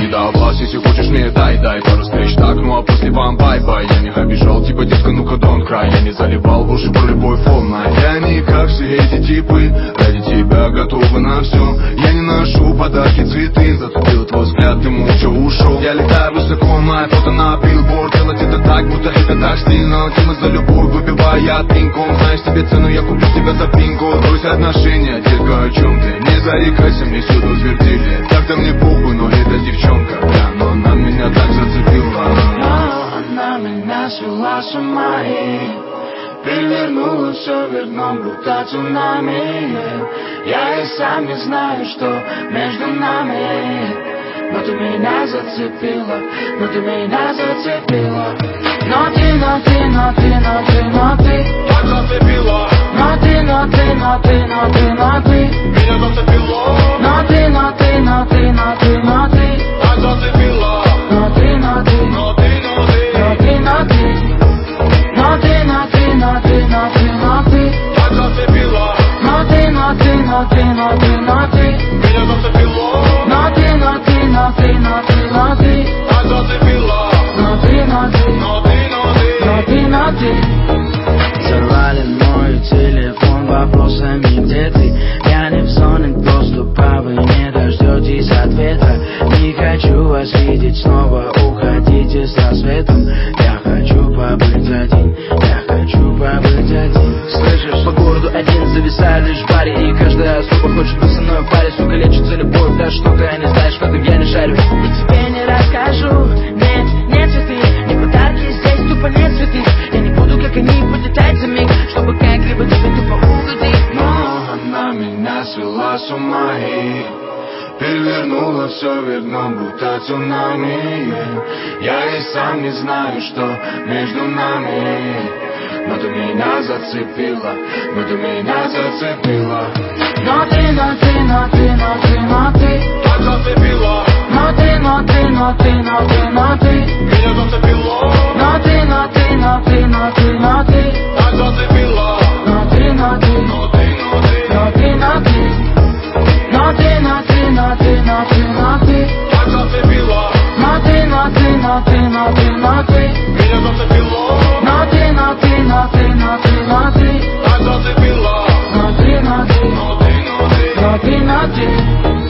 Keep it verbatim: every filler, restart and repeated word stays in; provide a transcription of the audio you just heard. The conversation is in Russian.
не до вас, если хочешь мне дай, дай пару встреч, так, ну а после вам бай-бай. Я не обижал, типа детка, ну-ка don't cry. Я не заливал в уши про любовь волна. Я не как все эти типы, ради тебя готовы на все. Я не ношу подарки, цветы, затупил твой взгляд, ты молча ушел. Я летаю высоко, моя фото на билборд. Делать это так, будто это так стильно. Тема за любовь, выпивая пинком. Знаешь себе цену, я куплю тебя за пинком. Брось отношения, детка, о чем ты? Не зарекайся, мне сюда утвердили. Так-то мне похуй, но это девчонка, бля, но она меня так зацепила. Но она меня свела с ума и перевернула все вверх дном, будто цунами. Я и сам не знаю, что между нами. Но ты меня зацепила, но ты меня зацепила. Но ты, но ты, но ты, но ты, но ты Так зацепила. Но ты, но ты, но ты, но ты, но ты Меня зацепило. Но ты, но ты, но ты, но ты, но ты Так зацепила. Но ты, но ты, Но ты, но ты, но ты, но ты Но ты, но ты, но ты, но ты, но ты так зацепила. Но ты, но ты, но ты, но ты, но ты Меня зацепило. Но ты, но ты, но ты, но ты, но ты Так зацепила. Но ты, но ты, Но ты, но ты, но ты, но ты Взорвали мой телефон вопросами, где ты? Я не в зоне доступа, вы не дождетесь ответа. Не хочу вас видеть снова, уходите с рассветом. Я хочу побыть один, я хочу побыть один. Слышишь, по городу один зависаю лишь в баре, и каждая особо хочет быть со мной в паре. Сука, лечится любовь, да что ты не знаешь, в этом я не шарю. И тебе не расскажу, нет, нет цветы, не подарки, здесь тупо нет цветы. Я не буду, как они, полетать за миг, чтобы как-либо тебе тупо угодить. Но она меня свела с ума и перевернула все вверх дном, будто цунами. Я и сам не знаю, что между нами. Но ты меня зацепила, но ты меня зацепила. Но ты, но ты, но ты, но ты, но ты так зацепила. Но ты, но ты, но ты, но ты, но ты Меня зацепило. Но ты, но ты, но ты, но ты, но ты Так зацепила. Но ты, но ты, Но ты, но ты, но ты, но ты Но ты, но ты, но ты, но ты, но ты так зацепила. Но ты, но ты, но ты, но ты, но ты Меня зацепило. Но ты, но ты, но ты, но ты, но ты Так зацепила. Но ты, но ты, Но ты, но ты, но ты, но ты